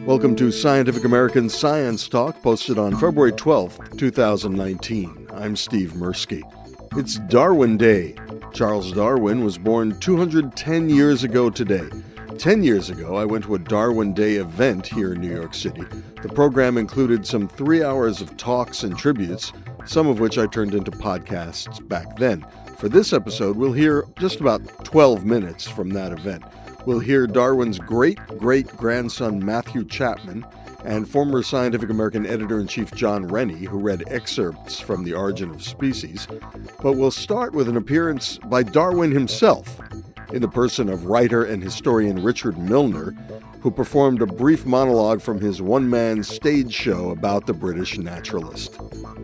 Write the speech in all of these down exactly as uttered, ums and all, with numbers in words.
Welcome to Scientific American's Science Talk, posted on February twelfth, twenty nineteen. I'm Steve Mirsky. It's Darwin Day. Charles Darwin was born two hundred ten years ago today. Ten years ago, I went to a Darwin Day event here in New York City. The program included some three hours of talks and tributes, some of which I turned into podcasts back then. For this episode, we'll hear just about twelve minutes from that event. We'll hear Darwin's great-great-grandson Matthew Chapman and former Scientific American editor-in-chief John Rennie, who read excerpts from The Origin of Species. But we'll start with an appearance by Darwin himself, in the person of writer and historian Richard Milner, who performed a brief monologue from his one-man stage show about the British naturalist.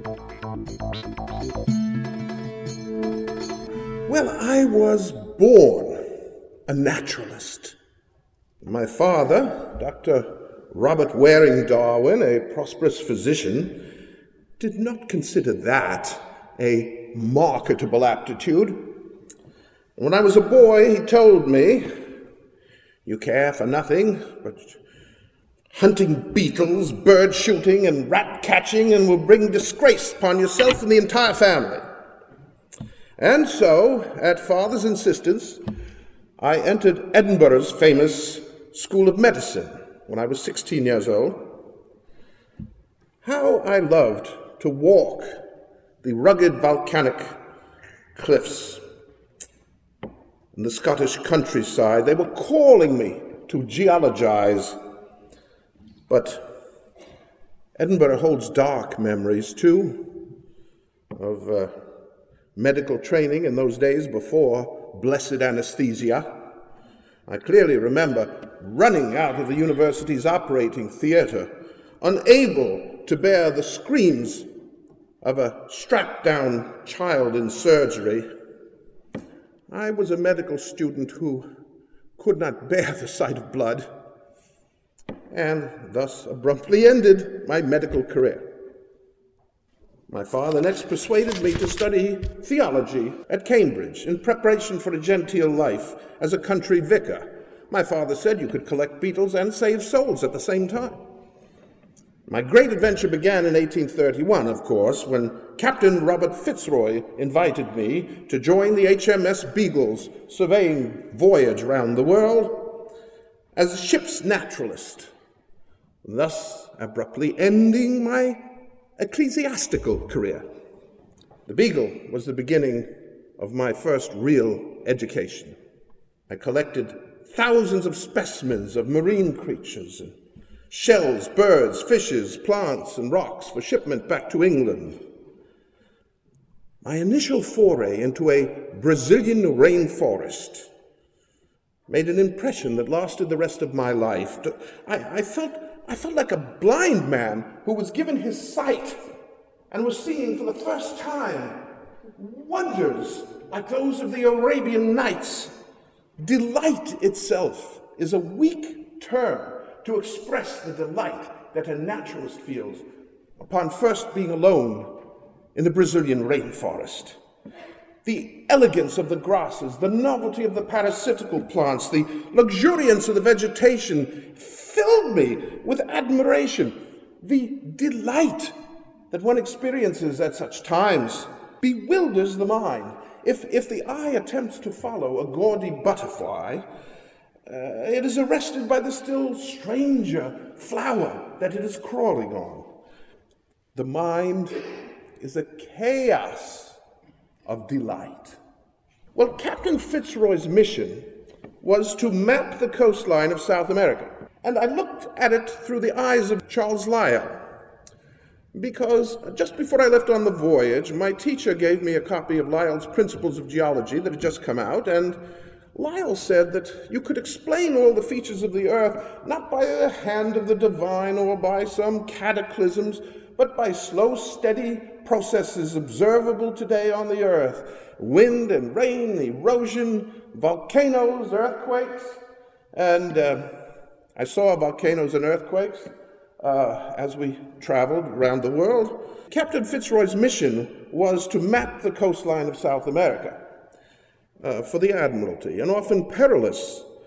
Well, I was born a naturalist. My father, Doctor Robert Waring Darwin, a prosperous physician, did not consider that a marketable aptitude. When I was a boy, he told me, "You care for nothing but hunting beetles, bird shooting, and rat catching, and will bring disgrace upon yourself and the entire family." And so, at father's insistence, I entered Edinburgh's famous School of Medicine when I was sixteen years old. How I loved to walk the rugged volcanic cliffs in the Scottish countryside. They were calling me to geologize. But Edinburgh holds dark memories, too, of uh, medical training in those days before blessed anesthesia. I clearly remember running out of the university's operating theater, unable to bear the screams of a strapped-down child in surgery. I was a medical student who could not bear the sight of blood, and thus abruptly ended my medical career. My father next persuaded me to study theology at Cambridge in preparation for a genteel life as a country vicar. My father said you could collect beetles and save souls at the same time. My great adventure began in eighteen thirty-one, of course, when Captain Robert Fitzroy invited me to join the H M S Beagle's surveying voyage around the world as a ship's naturalist, thus abruptly ending my ecclesiastical career. The Beagle was the beginning of my first real education. I collected thousands of specimens of marine creatures and shells, birds, fishes, plants, and rocks for shipment back to England. My initial foray into a Brazilian rainforest made an impression that lasted the rest of my life. I, I felt I felt like a blind man who was given his sight and was seeing for the first time wonders like those of the Arabian Nights. Delight itself is a weak term to express the delight that a naturalist feels upon first being alone in the Brazilian rainforest. The elegance of the grasses, the novelty of the parasitical plants, the luxuriance of the vegetation filled me with admiration. The delight that one experiences at such times bewilders the mind. If, if the eye attempts to follow a gaudy butterfly, uh, it is arrested by the still stranger flower that it is crawling on. The mind is a chaos of delight. Well, Captain Fitzroy's mission was to map the coastline of South America. And I looked at it through the eyes of Charles Lyell, because just before I left on the voyage, my teacher gave me a copy of Lyell's Principles of Geology that had just come out, and Lyell said that you could explain all the features of the earth not by the hand of the divine or by some cataclysms, but by slow, steady processes observable today on the earth. Wind and rain, erosion, volcanoes, earthquakes, and uh, I saw volcanoes and earthquakes uh, as we traveled around the world. Captain Fitzroy's mission was to map the coastline of South America uh, for the Admiralty, an often perilous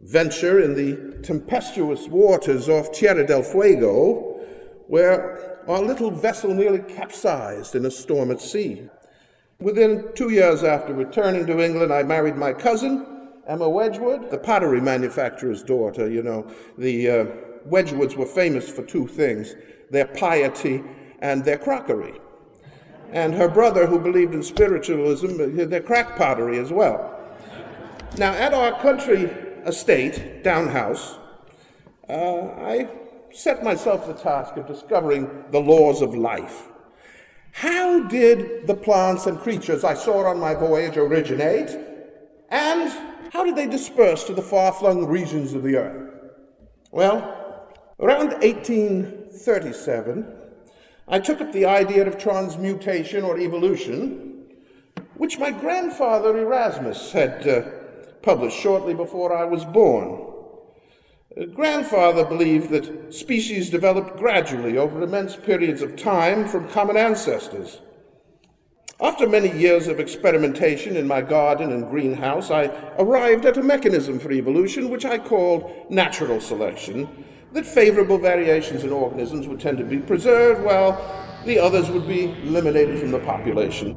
venture in the tempestuous waters off Tierra del Fuego, where our little vessel nearly capsized in a storm at sea. Within two years after returning to England, I married my cousin, Emma Wedgwood, the pottery manufacturer's daughter. You know, the uh, Wedgwoods were famous for two things, their piety and their crockery. And her brother, who believed in spiritualism, their crack pottery as well. Now, at our country estate, Downhouse, uh, I set myself the task of discovering the laws of life. How did the plants and creatures I saw on my voyage originate, and how did they disperse to the far-flung regions of the earth? Well, around eighteen thirty-seven, I took up the idea of transmutation or evolution, which my grandfather Erasmus had uh, published shortly before I was born. Uh, grandfather believed that species developed gradually over immense periods of time from common ancestors. After many years of experimentation in my garden and greenhouse, I arrived at a mechanism for evolution which I called natural selection, that favorable variations in organisms would tend to be preserved while the others would be eliminated from the population.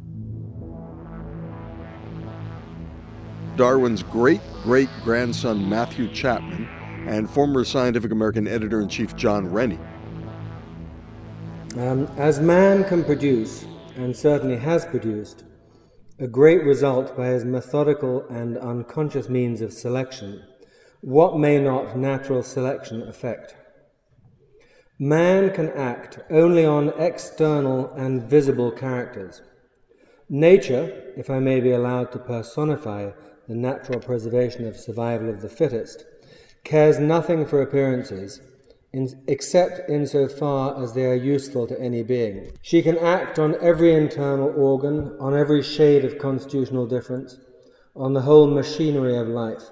Darwin's great-great-grandson Matthew Chapman and former Scientific American editor-in-chief John Rennie. Um, as man can produce, and certainly has produced, a great result by his methodical and unconscious means of selection, what may not natural selection effect? Man can act only on external and visible characters. Nature, if I may be allowed to personify the natural preservation of survival of the fittest, cares nothing for appearances, in, except insofar as they are useful to any being. She can act on every internal organ, on every shade of constitutional difference, on the whole machinery of life.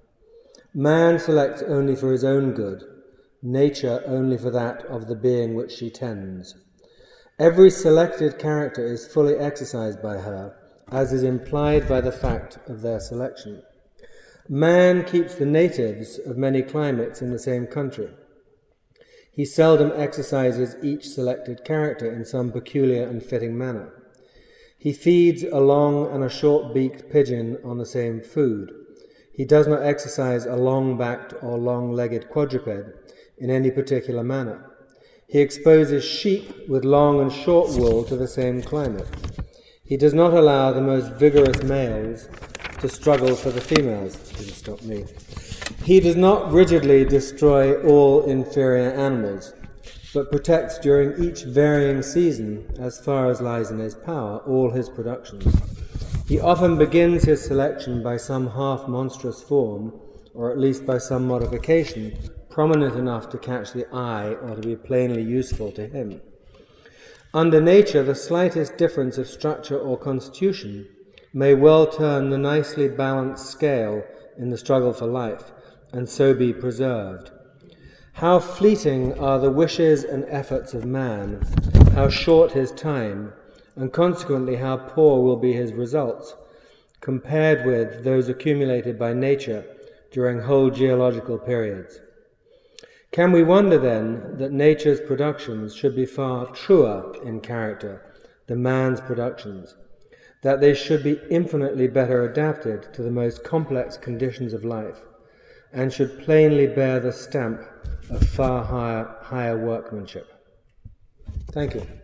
Man selects only for his own good, nature only for that of the being which she tends. Every selected character is fully exercised by her, as is implied by the fact of their selection. Man keeps the natives of many climates in the same country. He seldom exercises each selected character in some peculiar and fitting manner. He feeds a long and a short-beaked pigeon on the same food. He does not exercise a long-backed or long-legged quadruped in any particular manner. He exposes sheep with long and short wool to the same climate. He does not allow the most vigorous males to struggle for the females. Didn't stop me. He does not rigidly destroy all inferior animals, but protects during each varying season, as far as lies in his power, all his productions. He often begins his selection by some half-monstrous form, or at least by some modification, prominent enough to catch the eye or to be plainly useful to him. Under nature, the slightest difference of structure or constitution may well turn the nicely balanced scale in the struggle for life, and so be preserved. How fleeting are the wishes and efforts of man, how short his time, and consequently how poor will be his results, compared with those accumulated by nature during whole geological periods. Can we wonder, then, that nature's productions should be far truer in character than man's productions, that they should be infinitely better adapted to the most complex conditions of life, and should plainly bear the stamp of far higher, higher workmanship? Thank you.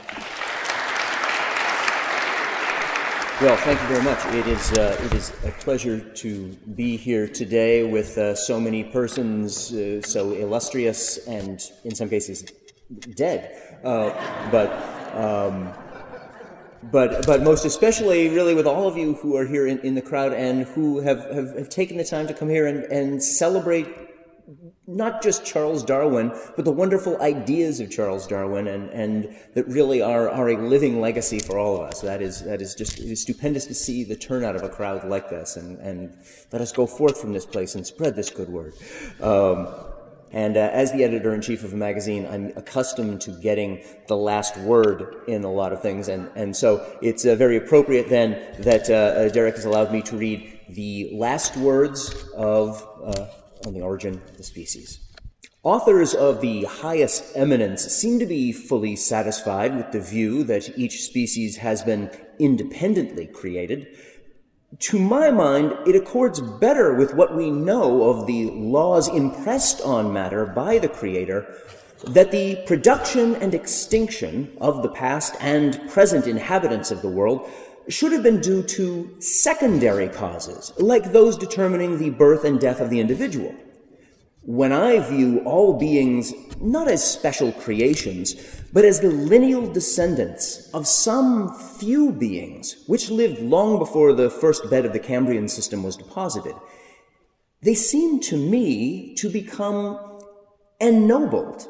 Well, thank you very much. It is uh, it is a pleasure to be here today with uh, so many persons uh, so illustrious and, in some cases, dead. Uh, but um, but but most especially, really, with all of you who are here in, in the crowd and who have, have, have taken the time to come here and, and celebrate not just Charles Darwin, but the wonderful ideas of Charles Darwin, and, and that really are, are a living legacy for all of us. That is that is just it is stupendous to see the turnout of a crowd like this, and, and let us go forth from this place and spread this good word. Um, and uh, as the editor-in-chief of a magazine, I'm accustomed to getting the last word in a lot of things, and, and so it's uh, very appropriate then that uh, Derek has allowed me to read The Last Words of uh, on the Origin of the Species. Authors of the highest eminence seem to be fully satisfied with the view that each species has been independently created. To my mind, it accords better with what we know of the laws impressed on matter by the Creator, that the production and extinction of the past and present inhabitants of the world should have been due to secondary causes, like those determining the birth and death of the individual. When I view all beings not as special creations, but as the lineal descendants of some few beings which lived long before the first bed of the Cambrian system was deposited, they seem to me to become ennobled.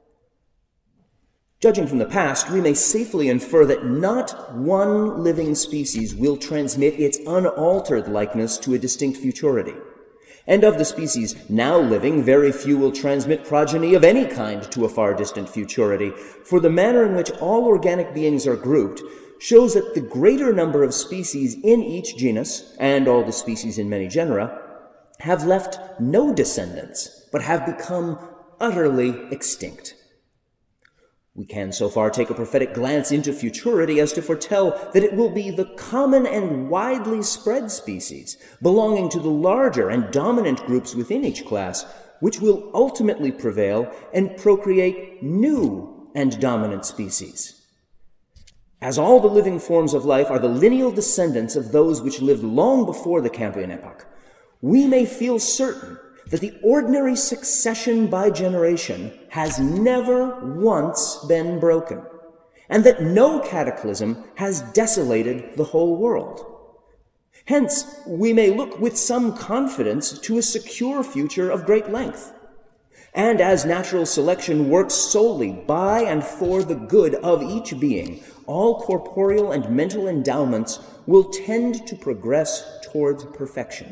Judging from the past, we may safely infer that not one living species will transmit its unaltered likeness to a distinct futurity. And of the species now living, very few will transmit progeny of any kind to a far distant futurity, for the manner in which all organic beings are grouped shows that the greater number of species in each genus, and all the species in many genera, have left no descendants, but have become utterly extinct. We can so far take a prophetic glance into futurity as to foretell that it will be the common and widely spread species, belonging to the larger and dominant groups within each class, which will ultimately prevail and procreate new and dominant species. As all the living forms of life are the lineal descendants of those which lived long before the Cambrian epoch, we may feel certain that the ordinary succession by generation has never once been broken, and that no cataclysm has desolated the whole world. Hence, we may look with some confidence to a secure future of great length. And as natural selection works solely by and for the good of each being, all corporeal and mental endowments will tend to progress towards perfection.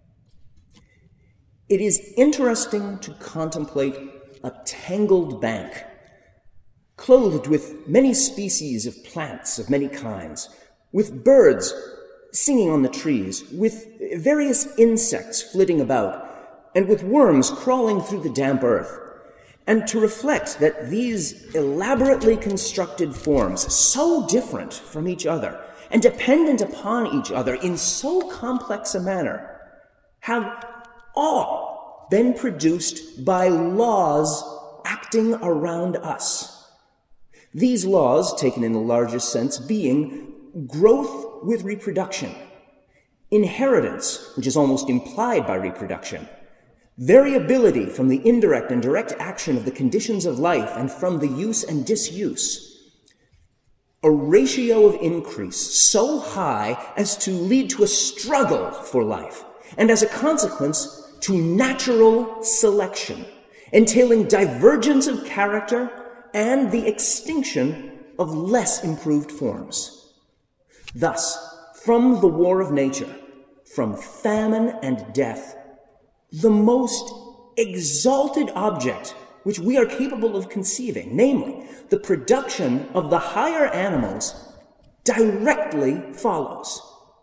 It is interesting to contemplate a tangled bank, clothed with many species of plants of many kinds, with birds singing on the trees, with various insects flitting about, and with worms crawling through the damp earth, and to reflect that these elaborately constructed forms, so different from each other, and dependent upon each other in so complex a manner, have all been produced by laws acting around us. These laws, taken in the largest sense, being growth with reproduction, inheritance, which is almost implied by reproduction, variability from the indirect and direct action of the conditions of life and from the use and disuse, a ratio of increase so high as to lead to a struggle for life, and as a consequence, to natural selection, entailing divergence of character and the extinction of less improved forms. Thus, from the war of nature, from famine and death, the most exalted object which we are capable of conceiving, namely, the production of the higher animals, directly follows.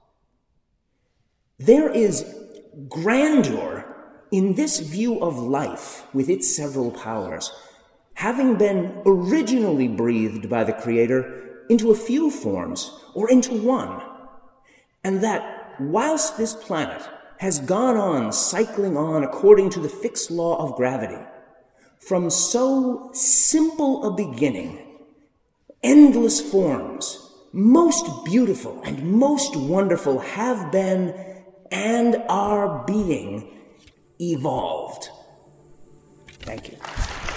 There is grandeur in this view of life with its several powers, having been originally breathed by the Creator into a few forms or into one, and that whilst this planet has gone on cycling on according to the fixed law of gravity, from so simple a beginning, endless forms, most beautiful and most wonderful, have been and are being evolved. Thank you.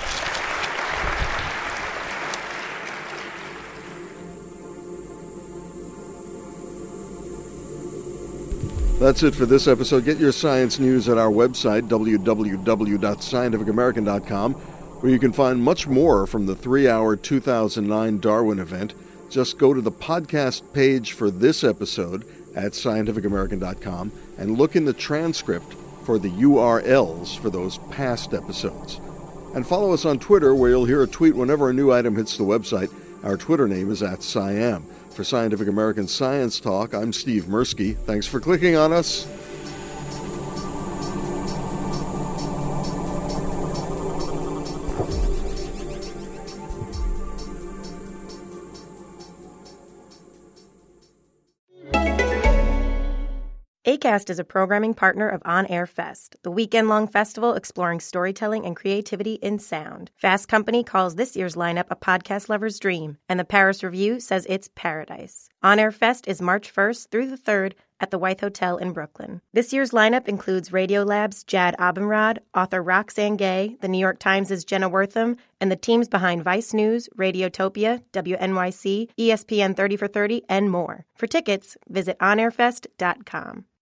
That's it for this episode. Get your science news at our website, w w w dot scientific american dot com, where you can find much more from the three-hour two thousand nine Darwin event. Just go to the podcast page for this episode at scientific american dot com and look in the transcript for the U R Ls for those past episodes. And follow us on Twitter, where you'll hear a tweet whenever a new item hits the website. Our Twitter name is at SciAm. For Scientific American Science Talk, I'm Steve Mirsky. Thanks for clicking on us. Acast is a programming partner of On Air Fest, the weekend-long festival exploring storytelling and creativity in sound. Fast Company calls this year's lineup a podcast lover's dream, and the Paris Review says it's paradise. On Air Fest is March first through the third at the Wythe Hotel in Brooklyn. This year's lineup includes Radiolab's Jad Abumrad, author Roxane Gay, The New York Times' Jenna Wortham, and the teams behind Vice News, Radiotopia, W N Y C, E S P N thirty for thirty, and more. For tickets, visit on air fest dot com.